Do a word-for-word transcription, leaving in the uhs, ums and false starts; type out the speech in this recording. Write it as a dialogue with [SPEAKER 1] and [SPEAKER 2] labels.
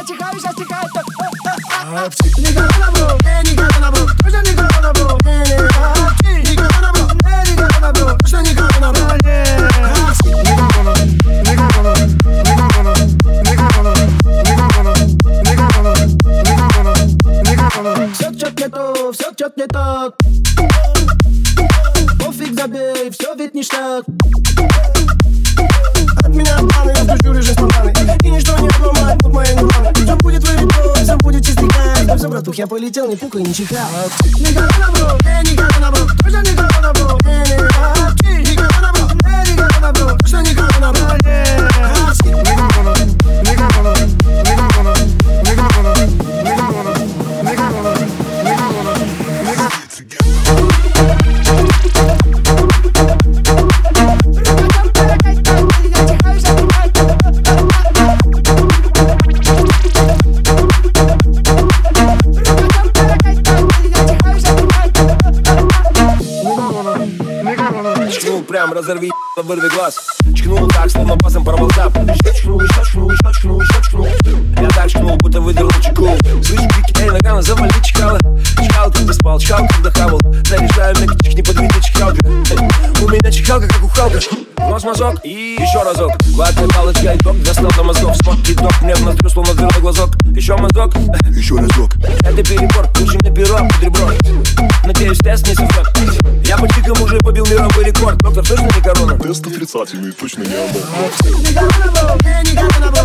[SPEAKER 1] чихаю, сейчас чихаю. Не корона, бро, не корона, бро, точно не корона, бро. Не корона, бро, не корона, бро, точно не корона, бро. Все чё-то не то, все чё-то не так. Пофиг, забей, все ведь ништяк. От меня планы, я спущу режим спонтанный. И ничто не обломает мут моей нурманы. Все будет вылетно, все будет чистый кайф. Все, братух, я полетел, не пукай, не чихай. Не корона, бро, не корона, бро, точно не корона, бро. Не корона, бро, не корона, бро, точно не корона, бро.
[SPEAKER 2] Чкнул прям, разорви, вырви глаз. Чкнул так, словно басом порвал зап. Чкнул, еще чкнул, еще чкнул, еще чкнул. Я так чкнул, будто выдернул чеку. Слышим крики, эй, ногами завали, чихала. Чихал, когда спал, чихал, когда хавал. Заряжаю мягкий, не подвинь, чихалка. У меня чихалка, как у Халка. Нос мазок и еще разок. Гладкая палочка, итог, достал до мозгов. Спот, итог, мне в ноздрю, словно дверной глазок. Еще мазок, еще разок. Это перебор, лучше мне перо, под ребро. Надеюсь, тест не совпад. Я по чикам уже побил мировой рекорд. Доктор, точно не корона?
[SPEAKER 3] Тест отрицательный, точно не омол.
[SPEAKER 1] Не корона, бро, не корона, бро.